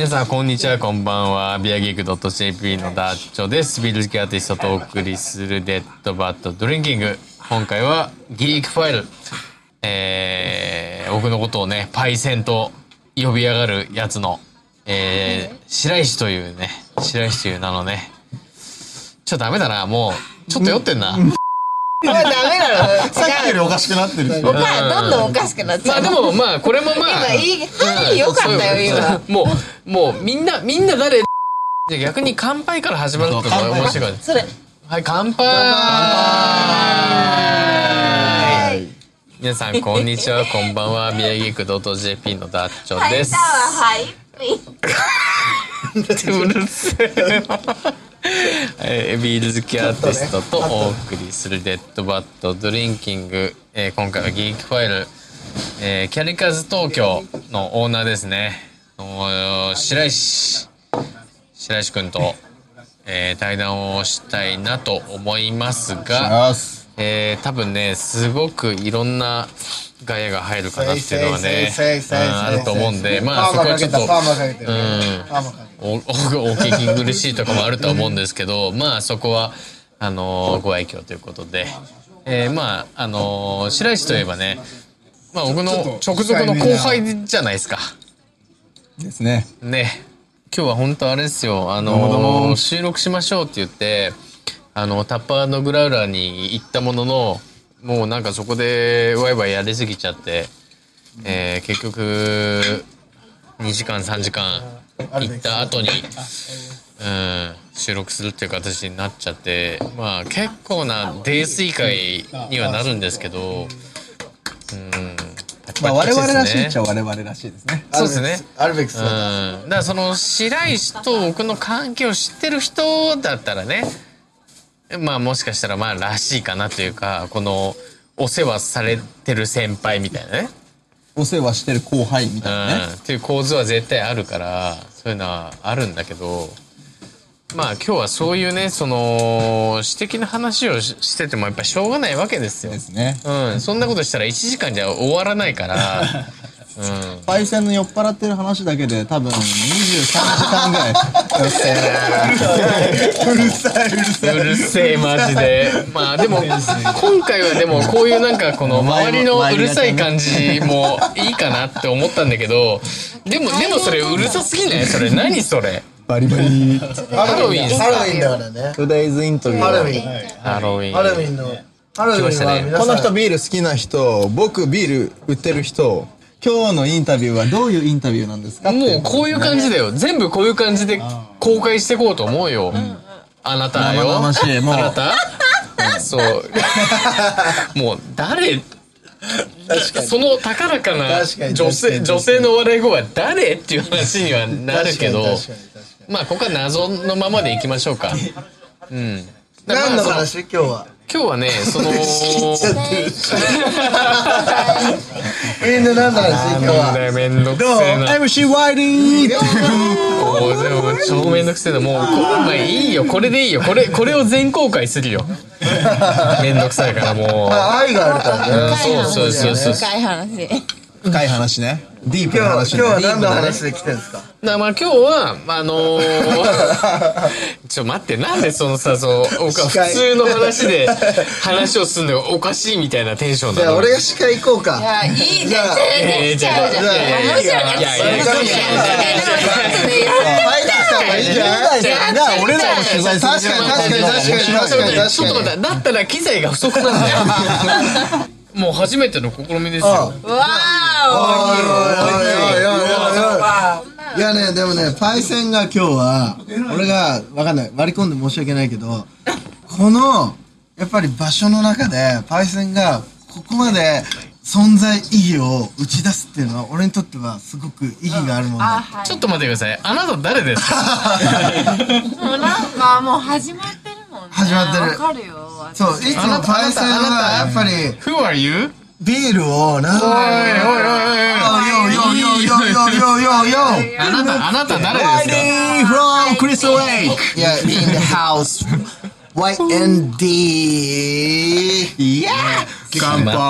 皆さんこんにちは、こんばんは。ビアギーク .jp のダッチョです。ビール好きアーティストとお送りするデッドバッドドリンキング。今回はギークファイル。僕のことをね、パイセンと呼び上がるやつの、白石というね、白石という名のね、ちょっとダメだな、もう、ちょっと酔ってんな。 ダメなの。 さっきよりおかしくなってるし。 どんどんおかしくなっちゃう。 まあでもまあこれもまあ今入り良かったよ今。 もうみんな誰で逆に乾杯から始まるってのが面白い。 それ。 はい、乾杯。皆さんこんにちは、こんばんは。ビアギーク .jp のダッチョです。 はい。 うるせえ。ビール好きアーティストとお送りするデッドバッドドリンキング、今回はギークファイル、キャリカズ東京のオーナーですね、白石くんと、対談をしたいなと思いますが、多分ねすごくいろんなガヤが入るかなっていうのはねあると思うんで、まあそこはちょっとお聞き苦しいとかもあるとは思うんですけど、まあそこはご愛嬌ということで、まあ白石といえばね、まあ僕の直属の後輩じゃないですか。 ですね。 ね、今日は本当あれですよ、収録しましょうって言ってタッパーのグラウラーに行ったものの、もうなんかそこでワイワイやりすぎちゃって、結局2時間3時間行った後に、収録するっていう形になっちゃって、まあ結構な泥酔会にはなるんですけど、 まあ我々らしいっちゃ我々らしいですね。 そうですね。 あるべきだからその白石と僕の関係を知ってる人だったらね、まあもしかしたらまあらしいかなというか、このお世話されてる先輩みたいなね、 お世話してる後輩みたいなね、 っていう構図は絶対あるから、そういうのはあるんだけど、まあ今日はそういうね、その私的な話をしててもやっぱしょうがないわけですよ。 ですね。 そんなことしたら1時間じゃ終わらないから。 パイセンの酔っ払ってる話だけで多分23時間ぐらい。うるせえマジで。まあでも今回はでもこういうなんかこの周りのうるさい感じもいいかなって思ったんだけど、でもそれうるさすぎない？それ何それ？ バリバリ。 ハロウィンだからね。 Today's interview。 ハロウィンの。ハロウィンは皆さん。 この人ビール好きな人、僕ビール売ってる人。今日のインタビューはどういうインタビューなんですか？ もうこういう感じだよ。全部こういう感じで公開していこうと思うよ。あなたよ。あなた？そう。もう誰？その高らかな女性の笑い声は誰っていう話にはなるけど、まあここは謎のままでいきましょうか。 何の話今日は？ 今日はね、そのみんな何の話今日は？ めんどくせえな。 MC ワイリー。 でも超めんどくせえな。もうまあいいよ、これでいいよ。これを全公開するよ。めんどくさいからもう。 愛があるからね。 そう。 深い話ね。ディープな話ね。 今日は何の話で来てるんですか？ まあ今日はちょ待って、なんでそのさ、僕は普通の話で話をするのがおかしいみたいなテンションなの。 じゃあ俺が司会行こうか。 いや、いいじゃん。 じゃあ俺らの取材する。 確かに。ちょっと待って、だったら機材が不足なんだよ。もう初めての試みですよ。 わいやね、でもね、パイセンが今日は俺が分かんない、割り込んで申し訳ないけど、このやっぱり場所の中でパイセンがここまで存在意義を打ち出すっていうのは俺にとってはすごく意義があるものだ。 ちょっと待ってください。あなた誰ですか？ もうなんかもう始まってるもんね。 始まってる。 わかるよ。 そう、いつもパイセンはやっぱり Who are you？ ビールをなんかあなた誰ですか？ from Crystal Lake。 いや、in the house YND。 いや乾杯。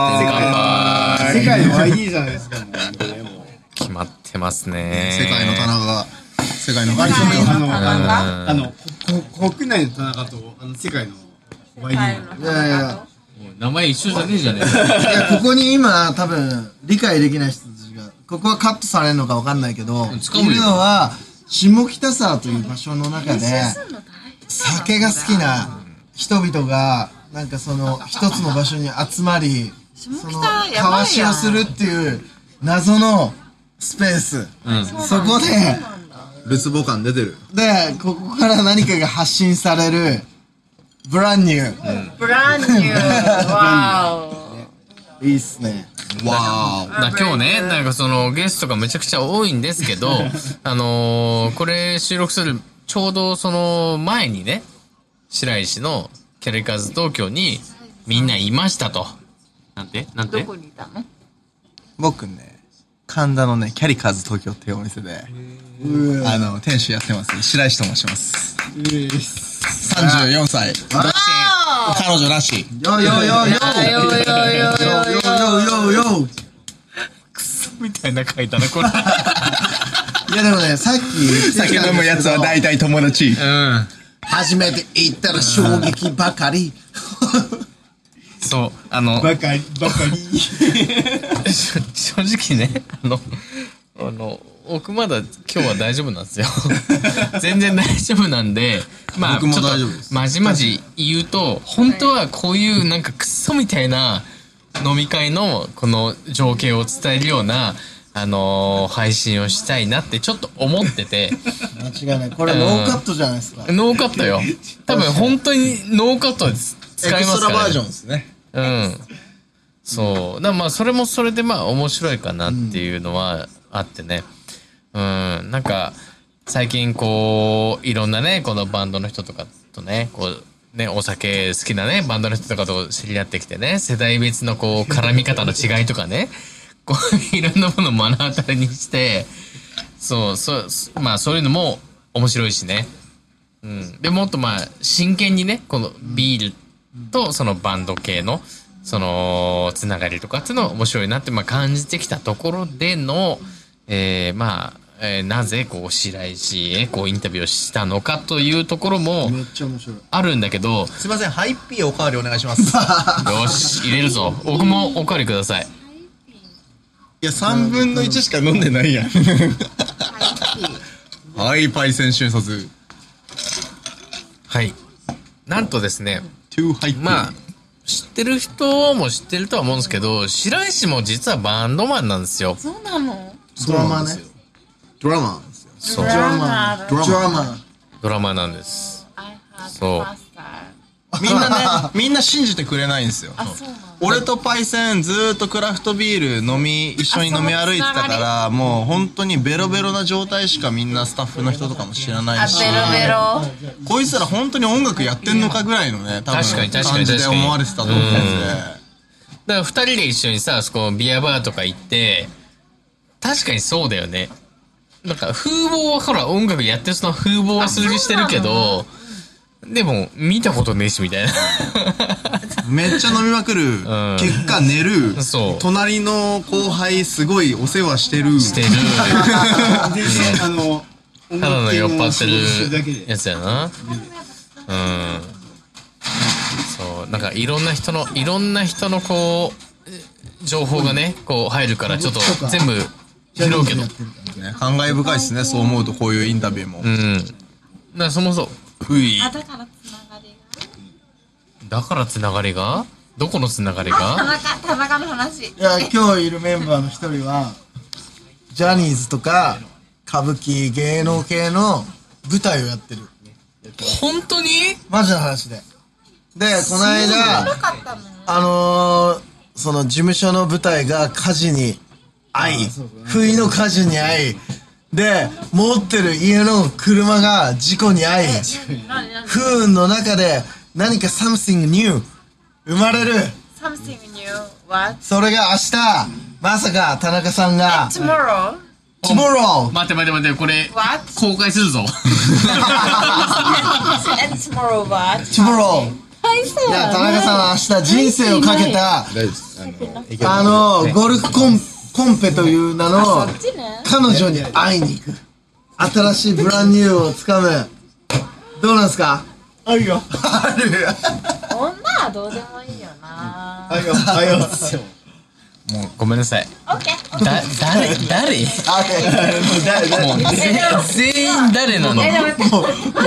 世界の YD じゃないですか。 決まってますね。 世界の棚が。 世界のバリ世界の国内の田中と世界のワイリー。 いやいや名前一緒じゃねえじゃねえか。 いや、ここに今多分理解できない人たちが、ここはカットされるのかわかんないけど、いるのは下北沢という場所の中で酒が好きな人々がなんかその一つの場所に集まり、その交わしをするっていう謎のスペース、そこでルツボ感出てる。 でここから何かが発信されるブランニュー、 ブランニュー。わいいっすね。 わ今日ね、なんかそのゲストがめちゃくちゃ多いんですけど、これ収録するちょうどその前にね、白石のキャリカーズ東京にみんないましたと。なんてー。どこにいたの？ 僕ね、神田のね、キャリカーズ東京っていうお店で、店主やってます。白石と申します。34歳。彼女なし。 よよよよよよよよよ。 クソみたいな書いたな、これ。 いやでもね、さっき酒飲むやつは大体友達。 初めて行ったら衝撃ばかり。 そう、 ばかり。 正直ね、僕まだ今日は大丈夫なんですよ。全然大丈夫なんで、まあ、 僕も大丈夫です。 まじまじ言うと、本当はこういうなんかクソみたいな飲み会のこの情景を伝えるような、配信をしたいなってちょっと思ってて。 間違いない。これノーカットじゃないですか。 ノーカットよ。多分本当にノーカットで使いますから、ね。 エクストラバージョンですね。 そう。だからまあそれもそれでまあ面白いかなっていうのはあってね。なんか、最近こう、いろんなね、このバンドの人とかとね、こう、ね、お酒好きなね、バンドの人とかと知り合ってきてね、世代別のこう、絡み方の違いとかね、こう、いろんなものを目の当たりにして、まあそういうのも面白いしね。で、もっとまあ、真剣にね、このビールとそのバンド系の、その、つながりとかっていうのは面白いなって、まあ感じてきたところでの、まあ、なぜこう白石へこうインタビューをしたのかというところもめっちゃ面白い。 あるんだけど、 すいません、ハイピーおかわりお願いします。 よし入れるぞ。僕もおかわりください。 いや、3分の1しか飲んでないやん。はい、パイセン瞬殺。 はい。なんとですね、 2ハイピー。 まあ知ってる人も知ってるとは思うんですけど、白石も実はバンドマンなんですよ。 そうなの？ ドラマね。 ドラマーですよ。 そう。 ドラマ。 ドラマなんです。そうみんなね、みんな信じてくれないんですよ。俺とパイセンずーっとクラフトビール一緒に飲み歩いてたから、もう本当にベロベロな状態しかみんなスタッフの人とかも知らないし、 ベロベロ。 こいつら本当に音楽やってんのかぐらいのね、多分確かに感じで思われてたと思うんで。 だから二人で一緒にさ、そこビアバーとか行って、確かにそうだよね。なんか風貌はほら音楽やってるその風貌は数字してるけど、でも見たことねえしみたいな。 めっちゃ飲みまくる、結果寝る、 そう隣の後輩すごいお世話してる。 してる。ただの酔っ払ってるやつやな。そう、なんかいろんな人のこう、情報がね、こう入るからちょっと全部拾うけど。 感慨深いですね、そう思うとこういうインタビューも。 だからそもそも、だからつながりがどこのつながりが田中の話。 いや、今日いるメンバーの一人は、ジャニーズとか、歌舞伎、芸能系の舞台をやってる。 本当にマジな話で。で、この間、その事務所の舞台が火事に遭い、不意の火事に遭い、で、持ってる家の車が事故に遭い、不運の中で何か something new 生まれる。 something new what? それが明日、まさか田中さんが tomorrow? tomorrow 待ってこれ What? 公開するぞ。 and tomorrow what? tomorrow いや、田中さんは明日人生をかけたゴルフコンペという名の彼女に会いに行く。 新しいブランニューをつかむ。どうなんすか？ あるよ。 ある。 女はどうでもいいよな。 あるよ。あるよ。 もうごめんなさい。 オッケー。 誰もう全員誰なの？ でも頑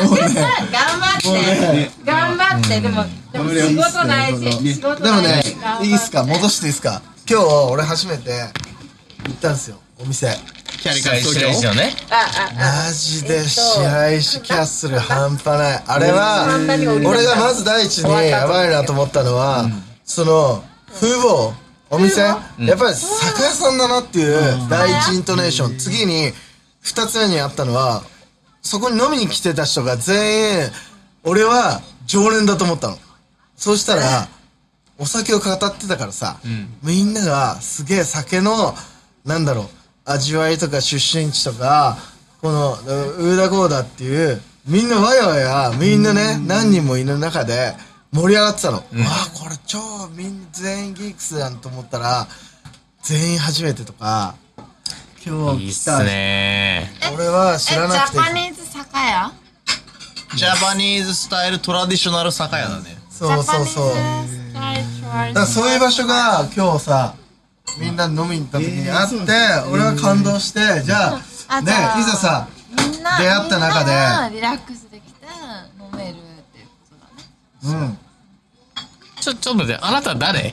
張ってでも仕事大事。仕事でもね大事。 いいっすか、戻していいっすか。今日俺初めて行ったんですよ、お店。 キャリカル白石のね。 マジで白石キャッスル半端ない。あれは俺がまず第一にやばいなと思ったのは、その風貌、お店やっぱり酒屋さんだなっていう第一イントネーション。次に二つ目にあったのは、そこに飲みに来てた人が全員俺は常連だと思ったの。そうしたらお酒を語ってたからさ、みんながすげえ酒のなんだろう、味わいとか出身地とか、このウーダゴーダっていうみんなわやわや、みんなね何人もいる中で盛り上がってたの。わあこれ超みんな全員ギークスやんと思ったら、全員初めてとか今日いいっす来た。 ね。 俺は知らなくて。 ジャパニーズ酒屋？ ジャパニーズスタイルトラディショナル酒屋だね。 そうそうそう。だからそういう場所が今日さ、みんな飲みに行った時にあって、俺は感動して、じゃあね、いざさ出会った中でリラックスできて飲めるっていうことだね。 ちょっと待って、あなた誰？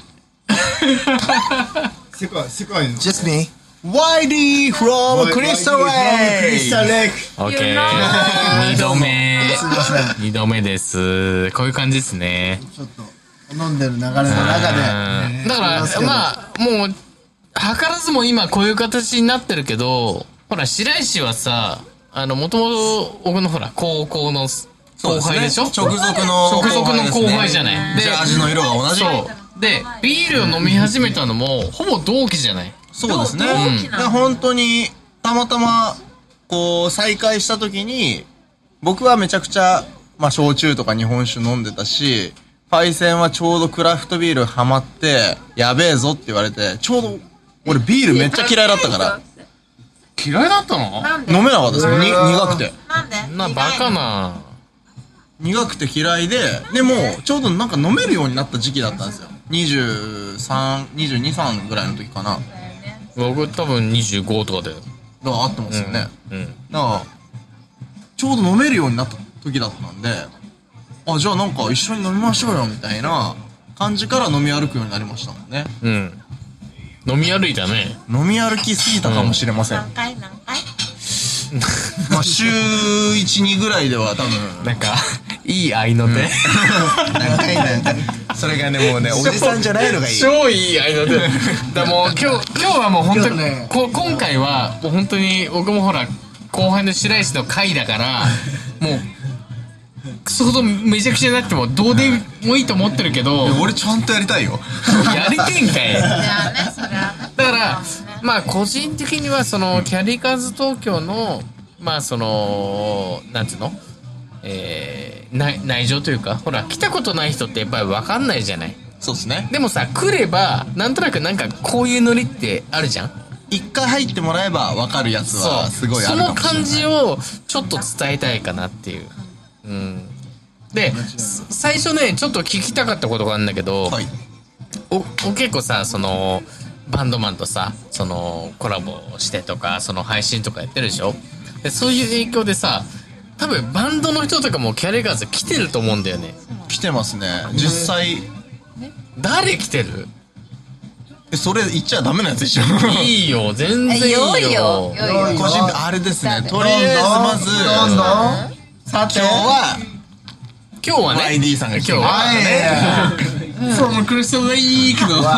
世界の。 Just me。 YD from Crystal Lake。 オッケー。2度目。2度目です。こういう感じですね。 ちょっと飲んでる流れの中で。 だからまあもう図らずも今こういう形になってるけど、ほら白石はさ、もともと僕のほら高校の後輩でしょ。 直属の後輩じゃない。 で、味の色が同じ。 そうでビールを飲み始めたのもほぼ同期じゃない。 そうですね。本当にたまたまこう再会した時に、僕はめちゃくちゃまあ焼酎とか日本酒飲んでたし、パイセンはちょうどクラフトビールハマってやべえぞって言われて、ちょうど俺ビールめっちゃ嫌いだったから嫌いだったの？ なんで？ 飲めなかったですよ。苦くてなんで？ なバカな。 苦くて嫌いで、でもちょうどなんか飲めるようになった時期だったんですよ。23、22、3ぐらいの時かな。 僕多分25とかだよ。 だから合ってますよね。 うん。 だからちょうど飲めるようになった時だったんで、あ、じゃあなんか一緒に飲みましょうよみたいな感じから飲み歩くようになりましたもんね。 うん。飲み歩いたね。 飲み歩きすぎたかもしれません。 何回？ まあ週1、2ぐらいでは多分。 なんかいい合いの手。 何回それがね、もうね、おじさんじゃないのがいい。 超いい合いの手。だもう今日はもう本当にね、 今回はもう本当に僕もほら後輩の白石の会だからもう。クソほどめちゃくちゃなってもどうでもいいと思ってるけど、 俺ちゃんとやりたいよ。 やりてんかい。 それはね。 だからまあ個人的にはそのキャリカズ東京のまあそのなんつうの、内情というか、ほら来たことない人ってやっぱり分かんないじゃない。 そうですね。 でもさ来ればなんとなくなんかこういうノリってあるじゃん。 一回入ってもらえば分かるやつはすごいあるかもしれない。 その感じをちょっと伝えたいかなっていう。うん。で最初ねちょっと聞きたかったことがあるんだけど、 はい、 結構さそのバンドマンとさそのコラボしてとかその配信とかやってるでしょ。でそういう影響でさ多分バンドの人とかもキャリカズ来てると思うんだよね。 来てますね実際。 誰来てる？ それ言っちゃダメなやつでしょ。 いいよ全然いいよ。 個人あれですね。とりあえずまずさて今日はね YD さんが来てるクリスタルレイクの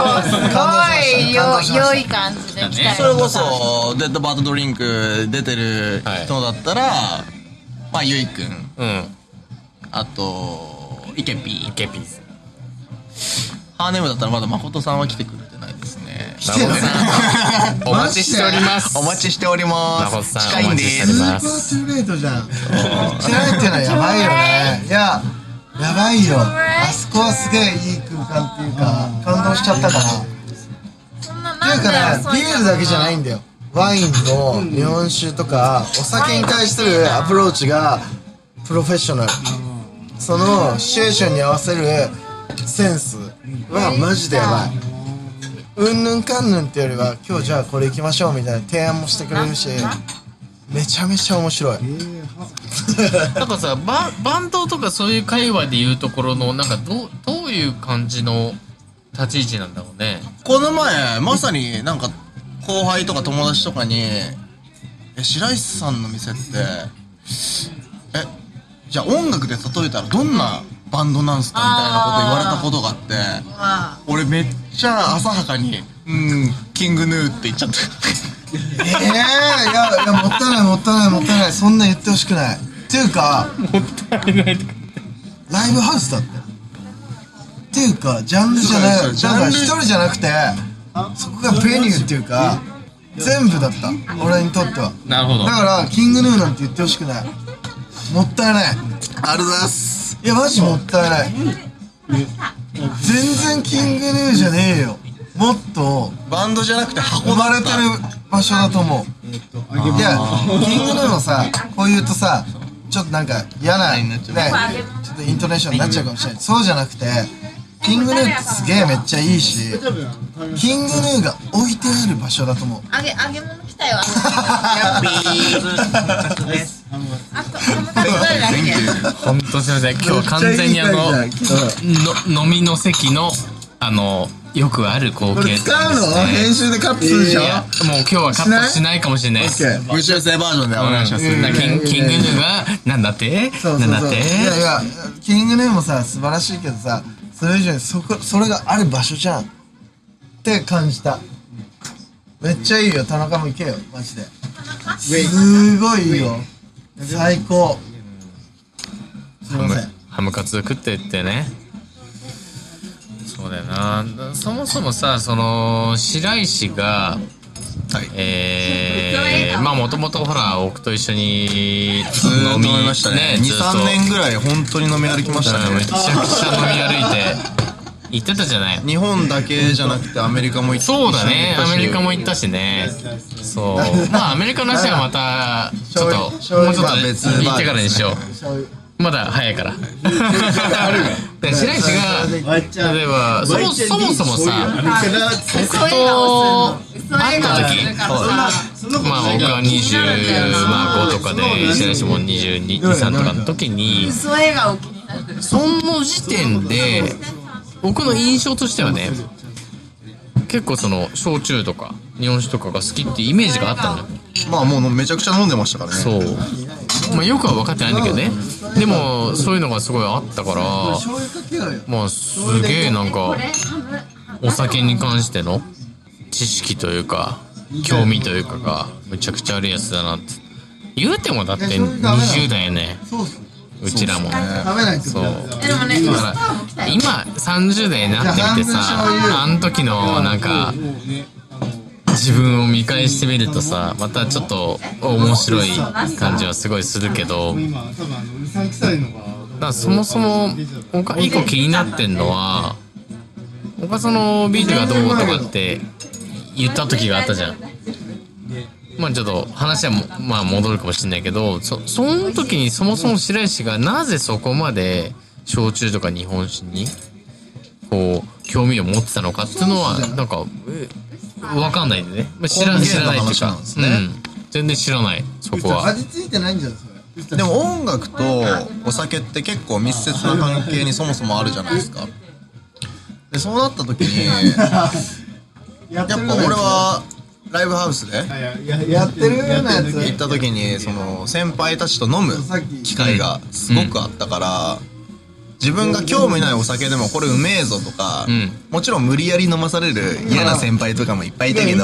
良い感じで来たよ。 それこそデッドバッドドリンク出てる人だったら、まあゆいくん、あとイケピーですハーネムだったらまだ誠さんは来てくれてないですね。 来てる。 お待ちしております。 お待ちしております。 誠さん近いんでスーパートゥーレートじゃん。来ないっていうのはやばいよね。いややばいよ。あそこはすげえいい空間っていうか感動しちゃったから。っていうかねビールだけじゃないんだよ。 ワインの日本酒とかお酒に対するアプローチがプロフェッショナル。そのシチュエーションに合わせるセンスはマジでやばい。うんぬんかんぬんってよりは今日じゃあこれ行きましょうみたいな提案もしてくれるし、めちゃめちゃ面白い。 なんかさ、バンドとかそういう会話で言うところのなんかどういう感じの立ち位置なんだろうね。 この前まさになんか後輩とか友達とかに白石さんの店ってじゃあ音楽で例えたらどんなバンドなんすかみたいなこと言われたことがあって、俺めっちゃ浅はかにキングヌーって言っちゃった。 いやもったいないそんな言ってほしくないっていうか、もったいないライブハウスだっていうかジャンルじゃない、なんか一人じゃなくてそこがベニューっていうか全部だった俺にとっては。 なるほど。 だからキングヌーなんて言ってほしくない。もったいない。 ありがとうございます。 いやマジもったいない。全然キングヌーじゃねえよ。もっとバンドじゃなくて運ばれてる場所だと思う。いやキングヌーもさこう言うとさちょっとなんか嫌なねちょっとイントネーションになっちゃうかもしれない。そうじゃなくてキングヌーってすげえめっちゃいいし、キングヌーが置いてある場所だと思う。 揚げ物来たよ。 ほんとすいません、今日完全に飲みの席のよくある光景ですね。 使うの？編集でカットするでしょ？ もう今日はカットしないかもしれないです。 無修正バージョンでお願いします。 キングヌーがなんだってなんだって。 いやキングヌーもさ素晴らしいけどさ、それ以上にそれがある場所じゃんって感じた。めっちゃいいよ。田中も行けよマジで。すごいいいよ。最高。すいません。 ハムカツ食ってってね。そうだよな。そもそもさ、その白石がまあもともとほら僕と一緒にずーっと飲みましたね。2、3年ぐらい本当に飲み歩きましたね。 めちゃくちゃ飲み歩いて行ってたじゃない。 日本だけじゃなくてアメリカも行ったし。 そうだね、アメリカも行ったしね。そうまあアメリカの話はまたちょっともうちょっと行ってからにしよう。まだ早いから。で白石が例えばそもそもさ僕と会った時まあ僕は25とかで白石も22、23とかの時にその時点で僕の印象としてはね結構その焼酎とか日本酒とかが好きっていうイメージがあったのよ。 まあもうめちゃくちゃ飲んでましたからね。 そうまあよくは分かってないんだけどね。でもそういうのがすごいあったからまあすげえなんかお酒に関しての知識というか興味というかがむちゃくちゃあるやつだなって言うてもだって20代やねうちらも。そうだから今30代になってみてさあの時のなんか自分を見返してみるとさまたちょっと面白い感じはすごいするけど、だからそもそも僕一個気になってんのは僕はそのビールがどうとかって言った時があったじゃん。まあちょっと話はまあ戻るかもしれないけどその時にそもそも白石がなぜそこまで焼酎とか日本酒にこう興味を持ってたのかっていうのはなんか分かんないんでね。知らないっていうか、全然知らないそこは。 味付いてないんじゃないですか。 でも音楽とお酒って結構密接な関係にそもそもあるじゃないですか。でそうなった時にやっぱ俺はライブハウスでやってるようなやつ行った時にその先輩たちと飲む機会がすごくあったから、自分が興味ないお酒でもこれうめえぞとか、もちろん無理やり飲まされる嫌な先輩とかもいっぱいいたけど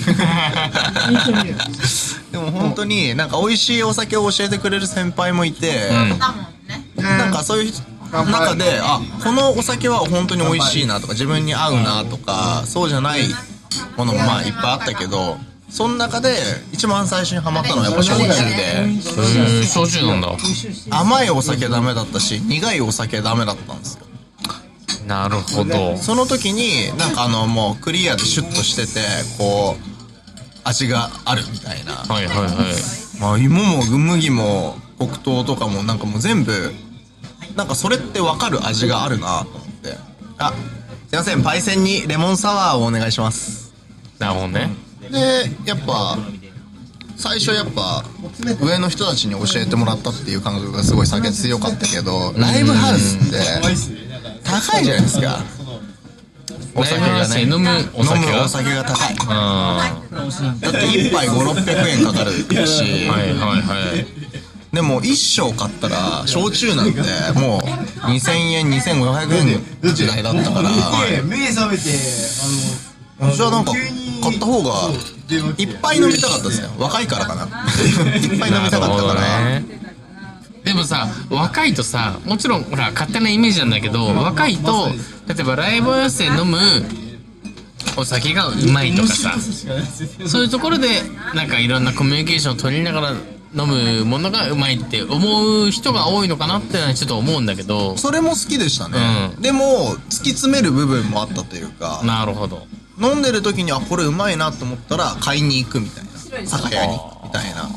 でも本当になんか美味しいお酒を教えてくれる先輩もいて、なんかそういう中でこのお酒は本当に美味しいなとか自分に合うなとかそうじゃないものもまあいっぱいあったけど、その中で一番最初にハマったのはやっぱ焼酎で。 焼酎なんだ。 甘いお酒ダメだったし苦いお酒ダメだったんですよ。 なるほど。 その時になんかもうクリアでシュッとしててこ味があるみたいな。 はいはいはい。 まあ芋も麦も黒糖とかもなんかもう全部なんかそれって分かる味があるなと思って。あ、すいません、パイセンにレモンサワーをお願いします。 なるほどね。 でやっぱ最初やっぱ上の人たちに教えてもらったっていう感覚がすごい酒強かったけど、ライブハウスって高いじゃないですか。お酒がね、 飲むお酒が高い。だって1杯500-600円かかるし、 はいはいはい。 でも1升買ったら焼酎なんてもう2000円2500円の時代だったから、 目覚めてじゃあなんか買った方がいっぱい飲みたかったですね。若いからかな。いっぱい飲みたかったから。 でもさ、若いとさ、もちろんほら勝手なイメージなんだけど、若いと例えばライブハウスで飲むお酒がうまいとかさ、そういうところでなんかいろんなコミュニケーションを取りながら飲むものがうまいって思う人が多いのかなってのはちょっと思うんだけど、 それも好きでしたね。でも突き詰める部分もあったというか。 なるほど。 飲んでる時にこれうまいなと思ったら買いに行くみたいな、酒屋にみたいな。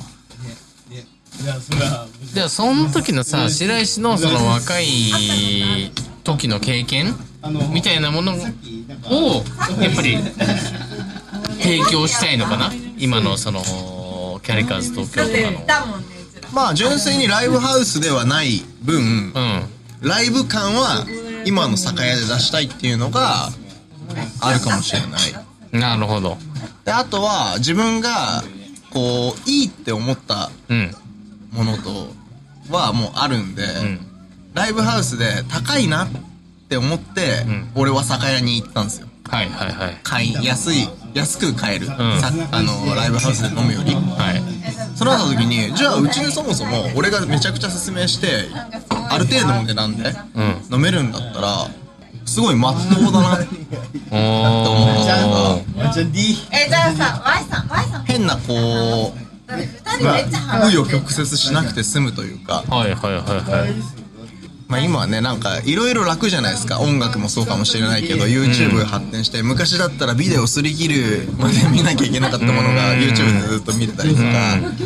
じゃあその時のさ、白石のその若い時の経験みたいなものをやっぱり提供したいのかな、今のそのキャリカーズ東京とかの。 まあ純粋にライブハウスではない分、ライブ感は今の酒屋で出したいっていうのがあるかもしれない。 なるほど。 であとは自分がこういいって思ったものとはもうあるんで、ライブハウスで高いなって思って、俺は酒屋に行ったんですよ。 はいはいはい。 安く買える、ライブハウスで飲むより。それなった時に、じゃあうちでそもそも俺がめちゃくちゃ勧めしてある程度の値段で飲めるんだったらすごいまっとうだなって思ったのが、 じゃあさ、Y さん変なこう紆余曲折しなくて済むというか。 はいはいはいはい。 まあ今はね、なんかいろいろ楽じゃないですか。音楽もそうかもしれないけど YouTube が発展して、昔だったらビデオすり切るまで見なきゃいけなかったものが YouTube でずっと見れたりとか、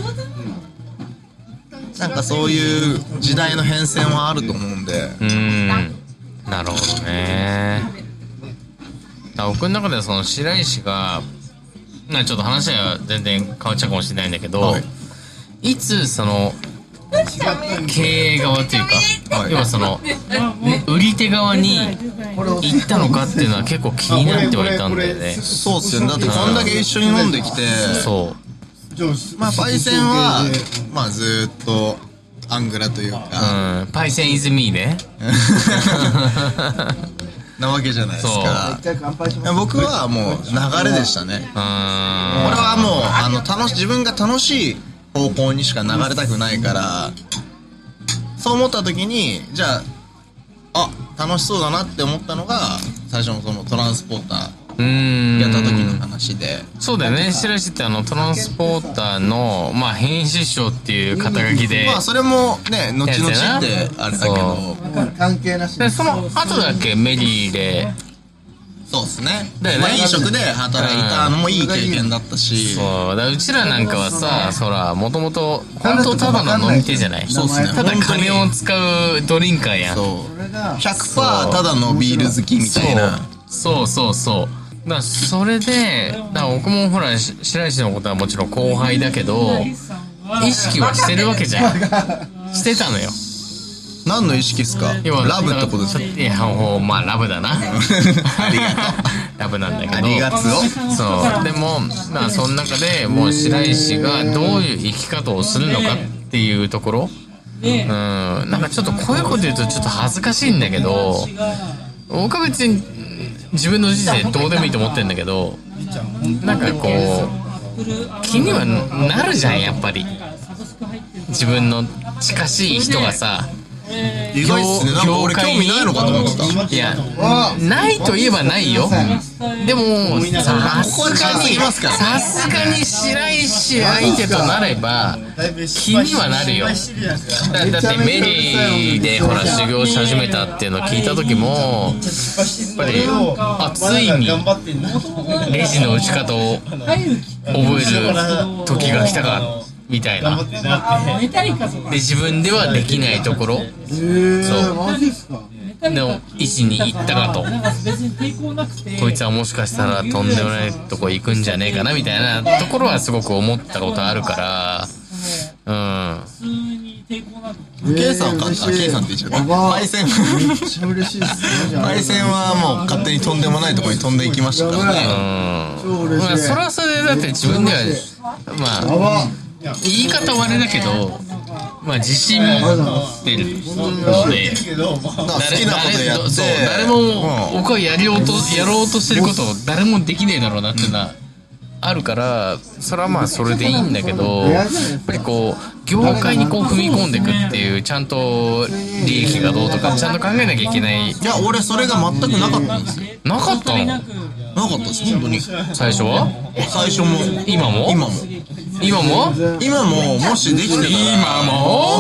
なんかそういう時代の変遷はあると思うんで。 なるほどね。僕の中ではその白石がちょっと話は全然変わっちゃうかもしれないんだけど、いつその経営側っていうか、要はその売り手側に行ったのかっていうのは結構気になってはいたんだよね。 そうっすよね。だってこんだけ一緒に飲んできて、まあパイセンはまあずっとアングラというか、 パイセンイズミーねなわけじゃないですか。僕はもう流れでしたね。俺はもう自分が楽しい方向にしか流れたくないから、そう思った時にじゃあ楽しそうだなって思ったのが最初のそのトランスポーターやった時の話で。 そうだよね。白石ってトランスポーターのまあ編集長っていう肩書きで、 まあそれもね後々ってあれだけど関係なしで、その後だっけメリーで。 そうですね。まあ飲食で働いたのもいい経験だったし、 そうだ、うちらなんかはさ、そらもともと本当ただの飲み手じゃない。 そうですね。 ただ金を使うドリンカーやん。 そう 100% ただのビール好きみたいな。 そうだからそれで僕もほら白石のことはもちろん後輩だけど意識はしてるわけじゃん。してたのよ。 何の意識っすか？ラブってことですか？ いや、まあラブだな。 ありがとう。 ラブなんだけど。 ありがとう。 そう。でもまあその中でもう白石がどういう生き方をするのかっていうところ、なんかちょっとこういうこと言うとちょっと恥ずかしいんだけど、僕は別に自分の人生どうでもいいと思ってんだけど、なんかこう気にはなるじゃん、やっぱり。自分の近しい人がさ意外っすね。なんか俺興味ないのかと思ってた。 いや、ないといえばないよ。でもさすがに白石相手となれば気にはなるよ。だってメリーでほら修行し始めたっていうのを聞いた時もやっぱりついにレジの打ち方を覚える時が来たかみたいな。で自分ではできないところ、そうマジですか。 の位置に行ったかと。こいつはもしかしたらとんでもないとこ行くんじゃねえかなみたいなところはすごく思ったことあるから。 K さんK さんって言っちゃった。パイセンめっちゃ嬉しいっすね。 パイセンはもう勝手にとんでもないところに飛んでいきましたからね。 まあそれはそれでだって自分ではまあ言い方はあれだけど、まあ自信持ってるので、 好きなことやって、 誰も僕はやろうとしてることを誰もできねえだろうなっていうのはあるから、それはまあそれでいいんだけど、やっぱりこう業界にこう踏み込んでいくっていうちゃんと利益がどうとかちゃんと考えなきゃいけない。 いや俺それが全くなかったんですよ。 なかったの？ なかったです本当に。 最初は？ 最初も今も？もしできてたら今も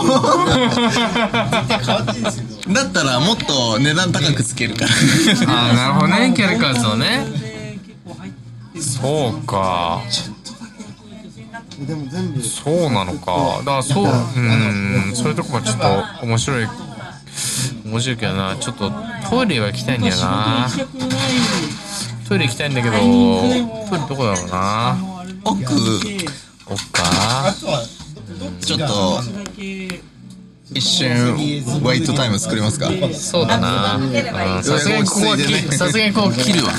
だったらもっと値段高くつけるからああなるほどね、キャリカーズをね。そうか、 でも全部そうなのか。だからそういうとこがちょっと面白いけどな。ちょっとトイレは行きたいんだよな。トイレ行きたいんだけど、トイレどこだろうな。 奥かちょっと一瞬ワイトタイム作りますか。 そうだな。さすがにここは切るわ。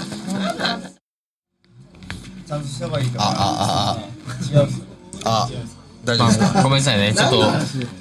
大丈夫ですか。 ごめんなさいね。ちょっとやっ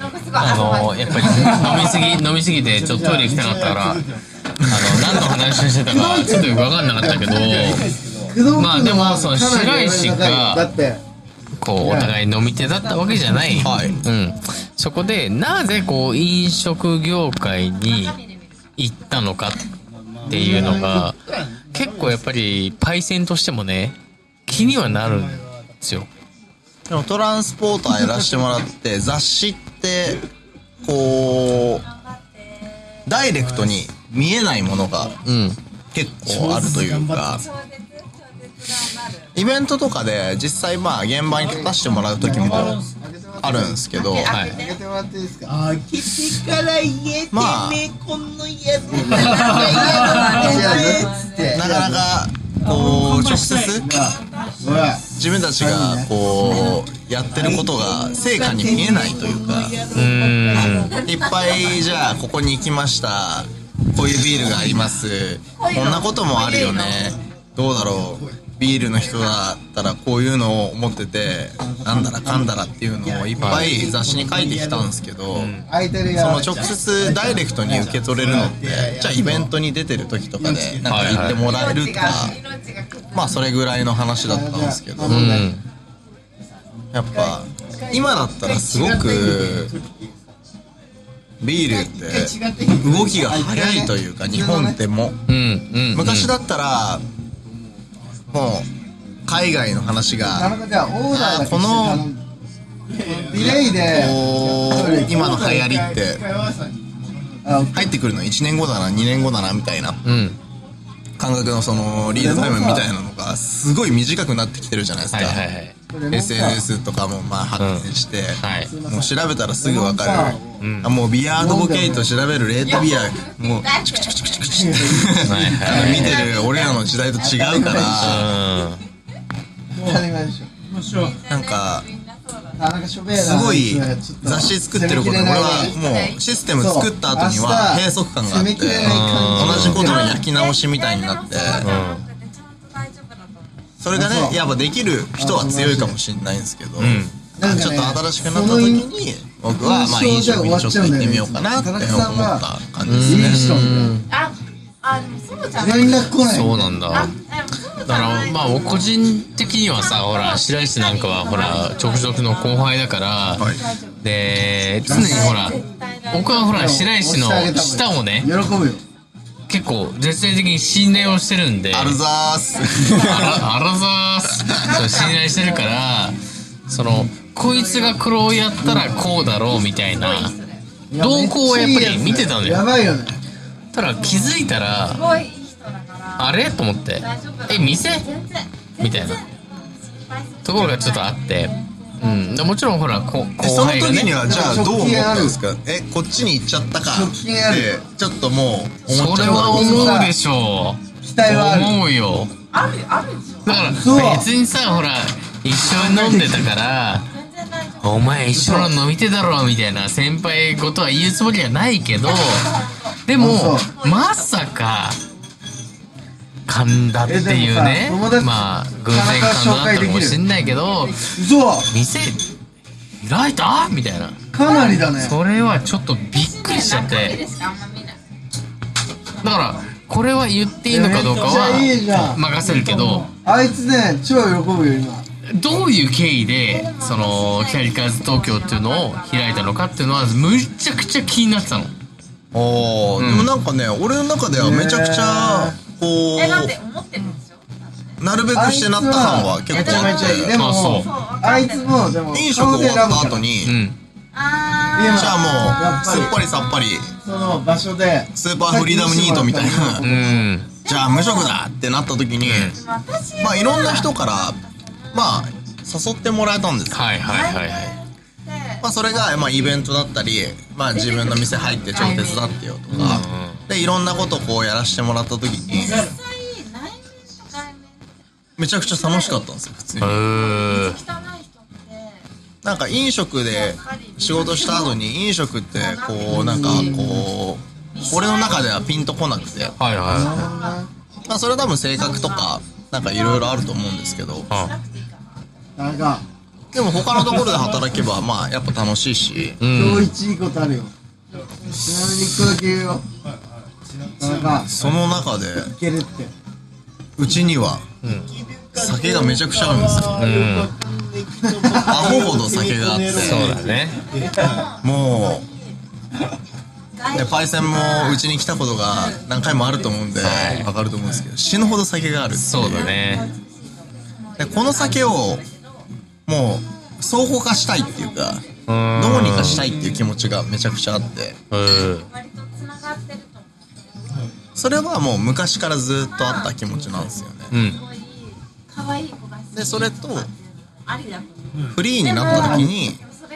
ぱり飲みすぎてちょっとトイレ行きたかったから何の話をしてたかちょっとよく分かんなかったけど、まあでもその白石がこうお互い飲み手だったわけじゃない、そこでなぜこう飲食業界に行ったのかっていうのが結構やっぱりパイセンとしてもね気にはなるんですよ。 でもトランスポーターやらせてもらって雑誌ってこうダイレクトに見えないものが結構あるというか、イベントとかで実際まあ現場に立たせてもらう時もあるんですけど、 開けてもらっていいですか。 開けてから言えてね、このやつなかなかこう直接自分たちがこうやってることが成果に見えないというか、いっぱいじゃあここに行きました、こういうビールがあります、こんなこともあるよね、どうだろう、ビールの人だったらこういうのを思っててなんだらかんだらっていうのをいっぱい雑誌に書いてきたんですけど、その直接ダイレクトに受け取れるのってじゃあイベントに出てる時とかでなんか言ってもらえるとか、まあそれぐらいの話だったんですけど、やっぱ今だったらすごくビールって動きが速いというか、日本っても昔だったらもう海外の話がこのディレイで今の流行りって入ってくるの1年後だな2年後だなみたいな感覚のそのリードタイムみたいなのがすごい短くなってきてるじゃないですか。SNS とかもまあ発展して、もう調べたらすぐ分かる、もうビアードボケイト調べるレートビアもうチクチクチクチクチクって見てる俺らの時代と違うから、なんかすごい雑誌作ってることで俺はもうシステム作った後には閉塞感があって同じことの焼き直しみたいになって、それがねやっぱできる人は強いかもしれないんですけど、ちょっと新しくなった時に僕はまあ飲食にちょっと行ってみようかなって思った感じですね。 そうなんだ。だからまあ僕個人的にはさ、ほら白石なんかはほら直属の後輩だから、で常にほら僕はほら白石の舌をね喜ぶよ。 結構絶対的に信頼をしてるんで、 アルザース。 あらざーす。そう信頼してるから、こいつが黒をやったらこうだろうみたいな動向をやっぱり見てたのよ。 やばいよね。 ただ気づいたら、あれと思って、店みたいなところがちょっとあって、でもちろんほら後その輩がね、 時にはじゃあどう思ったんですか？こっちに行っちゃったかってちょっともう思っちゃう。 それは思うでしょう。 期待はある。 思うよ。だから別にさ、ほら一緒に飲んでたからお前一緒の飲み手だろみたいな先輩ことは言うつもりはないけど、でもまさか噛んだっていうね、まあ偶然噛んだったかもしんないけど、店開いたみたいな、 かなりだね。 それはちょっとびっくりしちゃって、だからこれは言っていいのかどうかは任せるけど、 あいつね超喜ぶよ今。 どういう経緯でそのキャリカーズ東京っていうのを開いたのかっていうのはむちゃくちゃ気になってたの。 でもなんかね、俺の中ではめちゃくちゃこうなんで思ってるんでしょ。 なるべくしてなった感は結構あって、 でもあいつもでも飲食終わった後に、じゃあもうすっぱりさっぱりその場所でスーパーフリーダムニートみたいな、じゃあ無職だってなった時に、まあいろんな人からまあ誘ってもらえたんですよ。まあそれがまあイベントだったり、まあ自分の店入ってちょっと手伝ってよとかで、いろんなことこうやらせてもらった時にめちゃくちゃ楽しかったんですよ普通に。なんか飲食で仕事した後に飲食ってこうなんかこう俺の中ではピンとこなくて、まあそれは多分性格とかなんかいろいろあると思うんですけど、でも他のところで働けばまあやっぱ楽しいし、 今日一いいことあるよ。ちなみに1個だけ言うよ。 その中でいけるって。 うちには酒がめちゃくちゃあるんですよ。アホほど酒があって、 そうだね。 もうでパイセンもうちに来たことが何回もあると思うんで分かると思うんですけど、死ぬほど酒がある。 そうだね。 でこの酒をもう倉庫化したいっていうか、どうにかしたいっていう気持ちがめちゃくちゃあって、それはもう昔からずっとあった気持ちなんですよね。でそれとフリーになった時に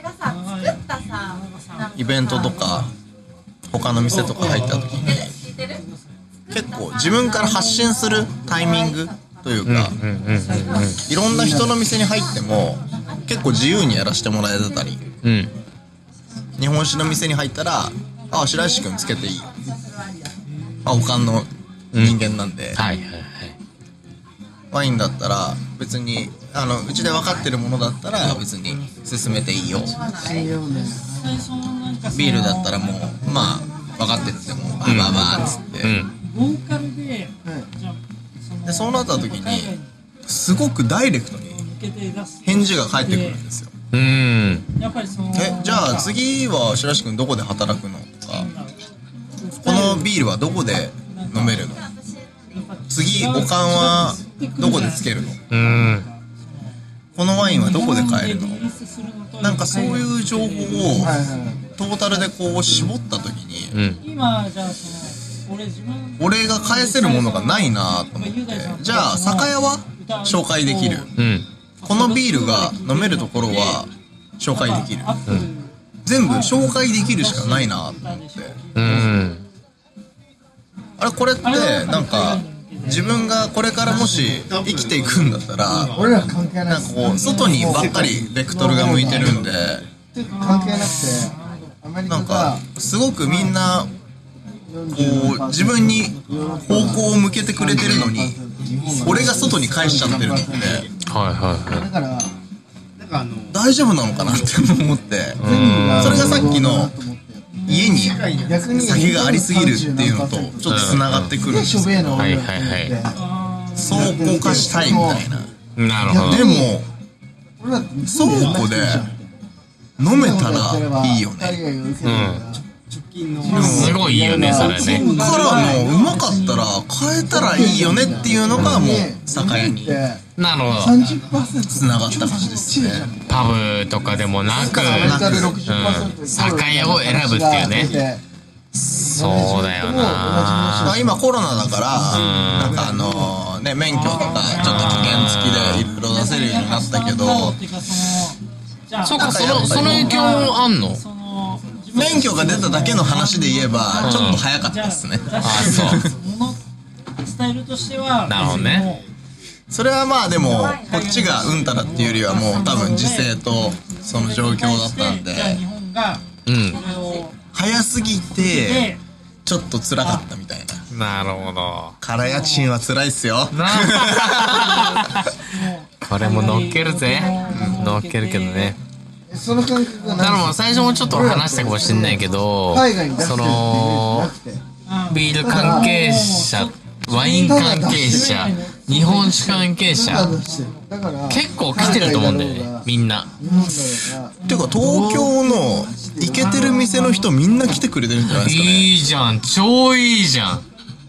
イベントとか他の店とか入った時に結構自分から発信するタイミングというか、いろんな人の店に入っても結構自由にやらせてもらえてたり、日本酒の店に入ったら「あ、白石君つけていいよ」他の人間なんで、ワインだったら別にうちで分かってるものだったら別に進めていいよ、ビールだったらもうまあ分かってるんでもうバーバーバーっつって、でそうなった時にすごくダイレクトに返事が返ってくるんですよ。じゃあ次は白石君どこで働くのとか、このビールはどこで飲めるの、次おかんはどこでつけるの、このワインはどこで買えるの、なんかそういう情報をトータルでこう絞った時に、俺が返せるものがないなと思って、じゃあ酒屋は紹介できる、このビールが飲めるところは紹介できる、全部紹介できるしかないなと思って、あれこれってなんか自分がこれからもし生きていくんだったら、 俺ら関係ない。 なんかこう外にばっかりベクトルが向いてるんで、 関係なくてアメリカなんかすごくみんなこう自分に方向を向けてくれてるのに、俺が外に返しちゃってるので、 だから大丈夫なのかなって思って、それがさっきの家に酒がありすぎるっていうのとちょっとつながってくるんですよ。倉庫化したいみたいな。 なるほど。 でも倉庫で飲めたらいいよね。 すごいいいよねそれね。 そっからもううまかったら変えたらいいよねっていうのがもう酒屋になるほど。 つながった感じですね。 パブとかでもなく、酒屋を選ぶっていうね。そうだよな。 今コロナだからなんかね免許とかちょっと期限付きでいろいろ出せるようになったけど、 そうか、その影響もあんの？ 免許が出ただけの話で言えばちょっと早かったですね。 あ、そう。 スタイルとしてはなるほどね。 それはまあでもこっちがうんたらっていうよりはもう多分時勢とその状況だったんで、早すぎてちょっと辛かったみたいな。 なるほど。 空家賃は辛いっすよ。 これも乗っけるぜ。乗っけるけどね。 その感覚がだからもう最初もちょっと話したかもしれないけど、そのビール関係者、ワイン関係者、日本酒関係者結構来てると思うんだよね、みんな。 ていうか東京のイケてる店の人みんな来てくれてるんじゃないですかね。 いいじゃん、超いいじゃん、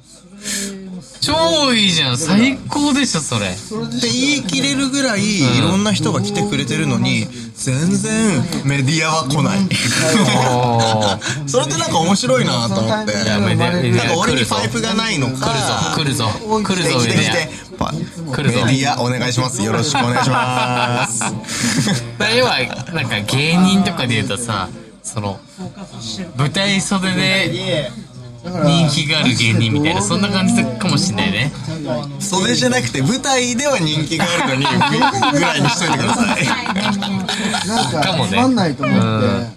超いいじゃん、最高でしょそれ。 って言い切れるぐらいいろんな人が来てくれてるのに全然メディアは来ない。それってなんか面白いなと思って。 メディアなんか俺にパイプがないのか。 来るぞメディア。 メディアお願いします。よろしくお願いします。 要はなんか芸人とかで言うとさ、その舞台袖で人気がある芸人みたいな、そんな感じかもしれないね。 袖じゃなくて舞台では人気があるのにぐらいにしといてください。 なんかつまんないと思って。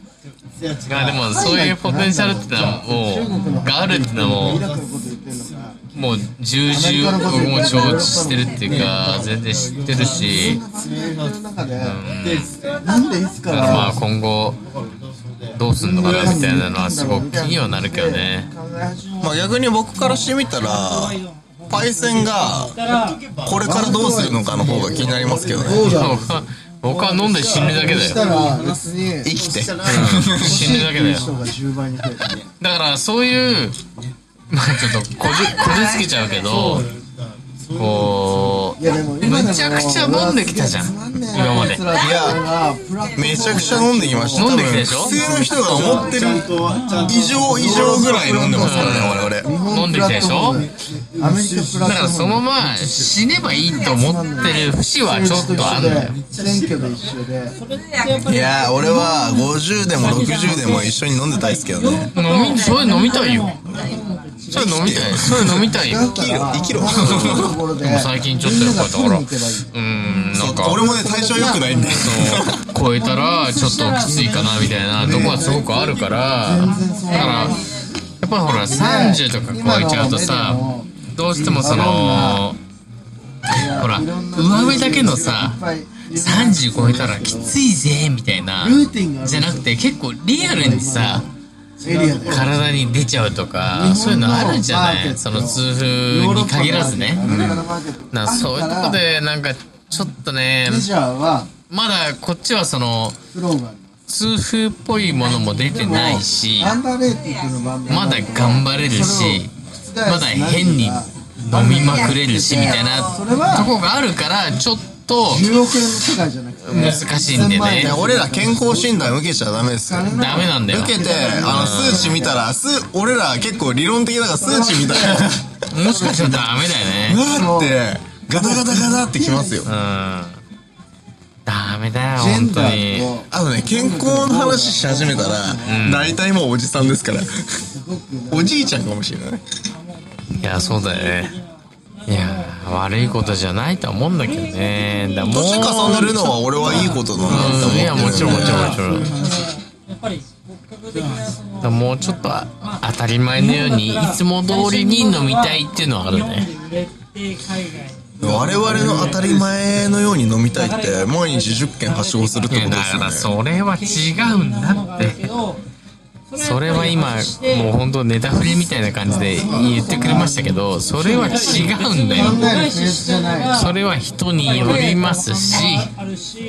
でもそういうポテンシャルってのはもうがあるってのはもう重々僕も承知してるっていうか全然知ってるし、だからまあ今後どうすんのかなみたいなのはすごく気にはなるけどね。 まあ逆に僕からしてみたらパイセンがこれからどうするのかの方が気になりますけどね。 僕は飲んで死ぬだけだよ。 生きて、 死ぬだけだよ。だからそういうまあちょっとこじつけちゃうけど、こうむちゃくちゃ飲んできたじゃん今まで。いやめちゃくちゃ飲んできました。 飲んできたでしょ。 普通の人が思ってる以上ぐらい飲んでますからね我々。飲んできたでしょ。だからそのまま死ねばいいと思ってる節はちょっとあんだよ。 いや俺は50でも60でも一緒に飲んでたいですけどね。 それ飲みたいよ。それ飲みたい。それ飲みたいよ。 生きろ。 でも最近ちょっとよかったから、なんか俺もね体調良くないんだよ。 超えたらちょっときついかなみたいなとこはすごくあるから、だからやっぱほら30とか超えちゃうとさ、どうしてもそのほら上目だけのさ30超えたらきついぜみたいなじゃなくて、結構リアルにさ体に出ちゃうとかそういうのあるんじゃない。その痛風に限らずね、そういうとこでなんかちょっとね、まだこっちはその痛風っぽいものも出てないし、まだ頑張れるし、まだ変に飲みまくれるしみたいなとこがあるから、ちょっと難しいんでね。 俺ら健康診断受けちゃダメですよ。 ダメなんだよ。 受けて数値見たら俺ら結構理論的だから数値見たらもしかしたらダメだよね。 だってガタガタガタってきますよ。 ダメだよ本当に。 あとね健康の話し始めたら大体もうおじさんですから、おじいちゃんかもしれない。 いやそうだよね。いや悪いことじゃないと思うんだけどね。 年重ねるのは俺はいいことだなって思ってる。 いやもちろんもうちょっと当たり前のようにいつも通りに飲みたいっていうのはあるね。 我々の当たり前のように飲みたいって毎日10軒はしごするってことですよね。 だからそれは違うんだって。それは今もう本当ネタ振りみたいな感じで言ってくれましたけど、それは違うんだよ。それは人によりますし、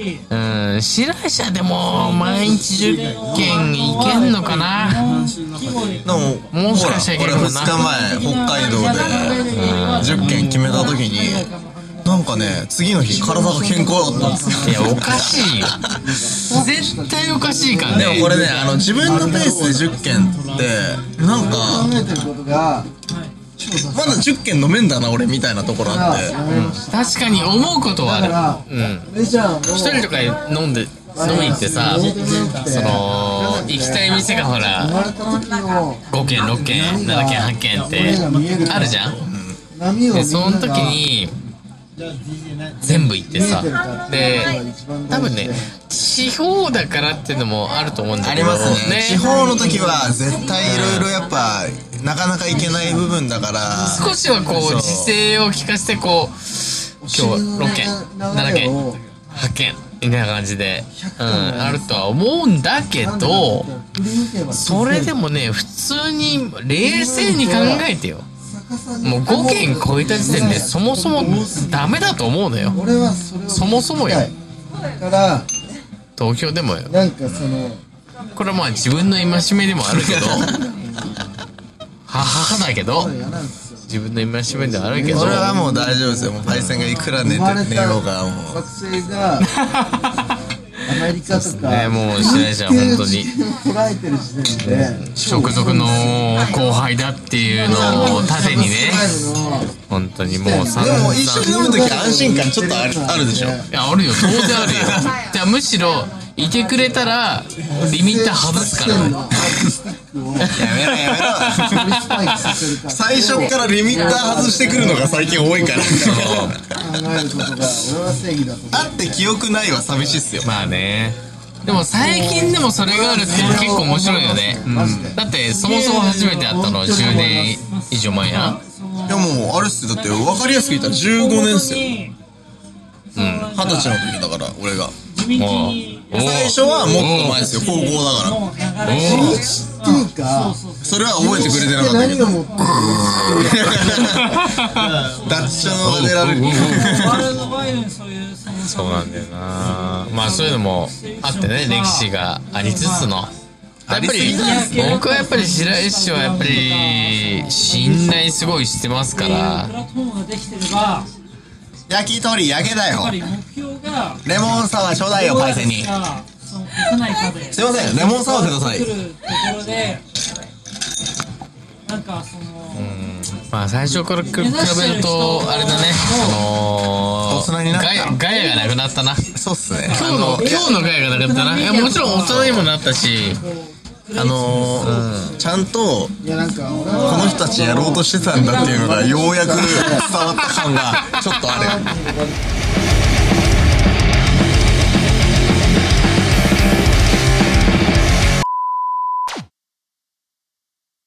白石でも毎日10件いけんのかな。 もしかしたらいける俺かな。 2日前北海道で10件決めた時になんかね次の日体が健康だったんですよ。 いやおかしいよ。絶対おかしいからね。 でもこれね自分のペースで10件ってなんか考えてることがまだ10件飲めんだな俺みたいなところあって確かに思うことはある。うん。 じゃあもう一人とか飲みに行ってさ、その行きたい店がほら生まれた時の 5件6件7件8件ってあるじゃん。 波をでその時に全部行ってさ、で多分ね地方だからっていうのもあると思うんだあけどりますね。地方の時は絶対いろいろやっぱなかなか行けない部分だから少しはこう時勢を聞かせてこう今日6件7件8件みたいな感じで、あるとは思うんだけど、それでもね普通に冷静に考えてよ。もう5件超えた時点でそもそもダメだと思うのよ。 俺はそれをそもそもよ。 だから東京でもよ。 なんかそのこれはまあ自分の戒めでもあるけど母だけど自分の戒めではあるけど、 それはもう大丈夫ですよ。もうパイセンがいくら寝ようがもう学生がアメリカとかねもうしないじゃん本当に。 捉えてる時点で直属の後輩だっていうのを盾にね本当にもう散々。 でも一緒に飲む時安心感ちょっとあるでしょ。 いやあるよ当然あるよ。じゃあむしろいてくれたらリミッター外すからね。 やめろやめろ。最初からリミッター外してくるのが最近多いから考えることが俺は正義だと思う。 あって記憶ないは寂しいっすよ。 まあね。でも最近でもそれがあるって結構面白いよね。だってそもそも初めて会ったの10年以上前や。 いやもうあれっすよ。だって分かりやすく言ったら15年っすよ。20歳の時だから俺が。最初はもっと前ですよ。高校だから。 っていうかそれは覚えてくれてなかったけど。 何を持ってダッチョの出られる。 そうなんだよな。まあそういうのもあってね歴史がありつつの。やっぱり僕はやっぱり白石氏はやっぱり信頼すごいしてますから。 焼き鳥焼けだよ。レモンサワーちょうだいよパイセンに。すいませんレモンサワーください。 まあ最初から比べるとあれだねガヤがなくなったな。 そうっすね。 今日のガヤがなかったな。いやもちろん大人にもなったしちゃんとこの人たちやろうとしてたんだっていうのがようやく伝わった感がちょっとある。